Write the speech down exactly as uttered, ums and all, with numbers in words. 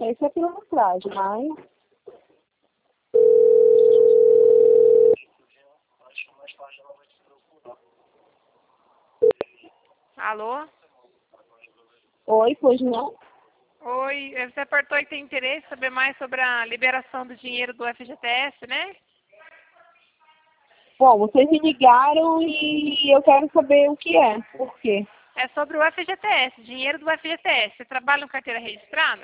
sei se é pilantragem, mas... Alô? Oi, pois não? Oi, você apertou e tem interesse em saber mais sobre a liberação do dinheiro do F G T S, né? Bom, vocês me ligaram e eu quero saber o que é. Por quê? É sobre o F G T S, dinheiro do F G T S. Você trabalha com carteira registrada?